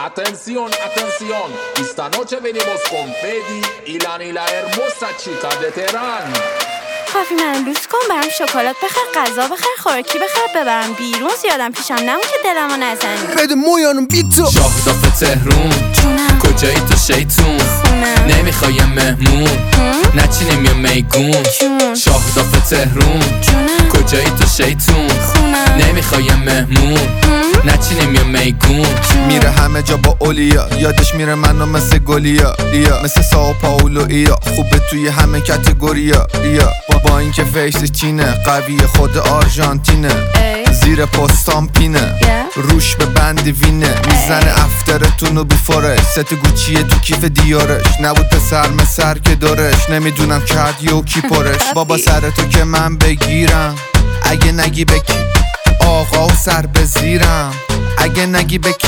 Atención, atención. Esta noche venimos con Fedi, Ilan y la hermosa chica de Teherán. کافی من لوس کن، برام شکلات بخر، غذا بخر، خوراکی بخر، ببرم بیرون، زیادم پیشم نمون که دلمو نزنی. بده مویانم بی تو. شاهداف تهرون جونم کجایی تو شیطون خونم نمیخوای مهمون نچینیم یه میگون. جون شاهداف تهرون جونم کجایی تو شیطون خونم نمیخوای مهمون نچینیم یه میگون. میره همه جا با اولیا، یادش میره منو مثل گلیا ریا، مثل ساو پاولو ایا، خوبه توی همه کتگوریا ریا. با اینکه فیسش چینه، قوی خود آرژانتینه، ای زیر پستام پینه، روش به بند وینه، میزنه افترتونو بیفورش، ست گوچیه تو کیف دیارش، نبود پسر مسر که دارش، نمیدونم کرد یو کی پرش. بابا سر تو که من بگیرم، اگه نگی بکی آقا و سر بزیرم، اگه نگی بکی.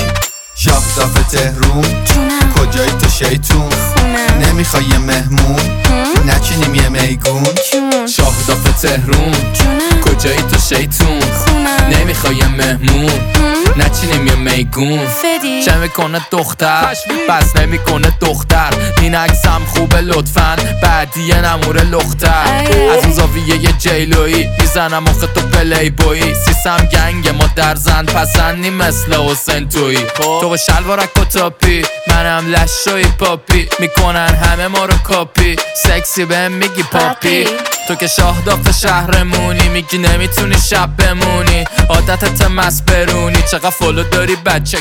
شاهداف تهرون جونم کجایی تو شیطون خونم نمیخوای یه مهمون نچینیم یه میگون. جون شاهداف تهرون جونم کجایی تو شیطون خونم نمیخوای مهمون نچینیم یه میگون. فدی چه میکنه دختر بس نمیکنه دختر، این عکسم خوبه لطفاً بعدیه نموره لختر. از اون زاویه یه جیلویی میزنم آخه تو پلی بویی، سیسم گنگ ما در زن پسندی مثل حسین تویی. تو با شلوارک و تاپی منم لشوی پاپی، میکنن همه ما رو کاپی، سکسی بهم میگی پاپی. تو که شاهداف شهرمونی، میگی نمیتونی شب بمونی، عادتت مست برونی، چقدر فالو داری بچه.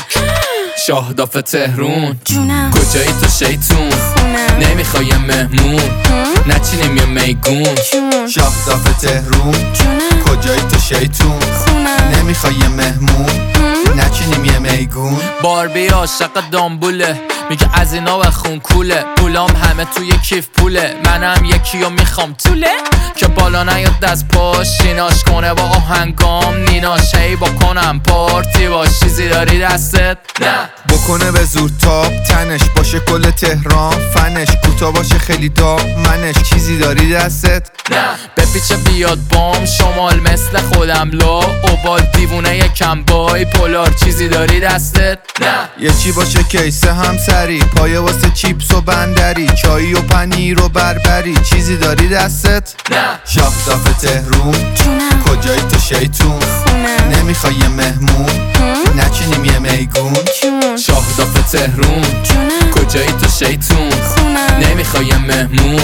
شاهداف تهرون جونم کجایی تو شیطون خونم نمیخوای مهمون نچینیم یه میگون. جون شاهداف تهرون جونم کجایی تو شیطون خونم نمیخوای یه مهمون نچینیم یه میگون. باربی عاشق دامبوله، میگه از اینا بخون کوله، پولام همه توی کیف پوله، منم یکی رو میخوام طوله که بالا نیاد دست پاش، شیناش کنه با آهنگام نیناش، هی با کنم پارتی باش. چیزی داری دستت؟ نه بکنه به زور تاب تنش، باشه کل تهران فنش، کوتا باشه خیلی منش. چیزی داری دستت؟ نه بپیچه بیاد بام شمال مثل خودم لا اوبال دیوونه یکم بای پولار. چیزی داری دستت؟ نه یه چی باشه کیسه همسری، پایه واسه چیپس و بندری، چایی و پنیر و بربری. چیزی داری دستت؟ نه شاهداف تهرون جونم کجایی تو شیطون خونم نمیخوای یه مهمون نچینیم یه میگون. جون شاهداف تهرون جونم کجایی تو شیطون خونم نمیخوای مهمون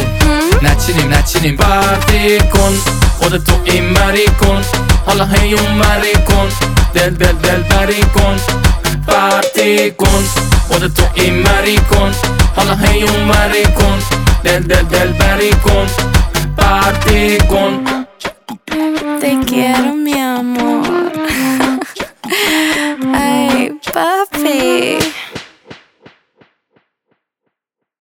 نچینیم پارتی کن، خودتو این بری کن، حالا هی اون بری کن، دل بری کن. پارتی کن خودتو این بری کن، حالا هی اون بری کن، دل بری کن. پارتی کن Te quiero mi